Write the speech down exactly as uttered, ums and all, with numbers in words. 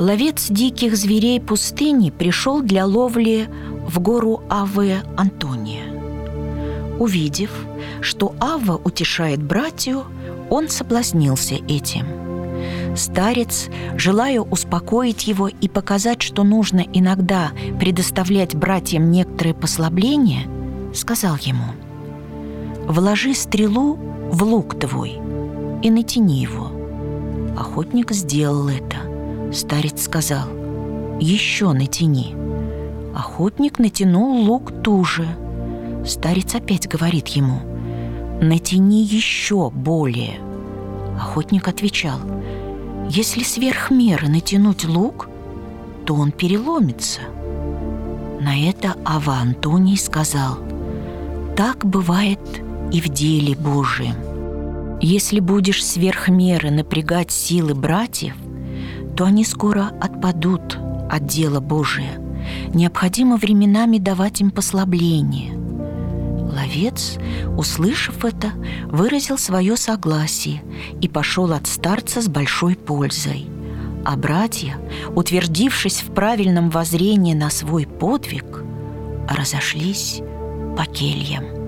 Ловец диких зверей пустыни пришел для ловли в гору Аввы Антония. Увидев, что Авва утешает братью, он соблазнился этим. Старец, желая успокоить его и показать, что нужно иногда предоставлять братьям некоторые послабления, сказал ему: «Вложи стрелу в лук твой и натяни его». Охотник сделал это. Старец сказал: «Еще натяни». Охотник натянул лук туже. Старец опять говорит ему: «Натяни еще более». Охотник отвечал: «Если сверх меры натянуть лук, то он переломится». На это Авва Антоний сказал: «Так бывает и в деле Божием. Если будешь сверх меры напрягать силы братьев, то они скоро отпадут от дела Божия. Необходимо временами давать им послабление». Ловец, услышав это, выразил свое согласие и пошел от старца с большой пользой. А братья, утвердившись в правильном воззрении на свой подвиг, разошлись по кельям.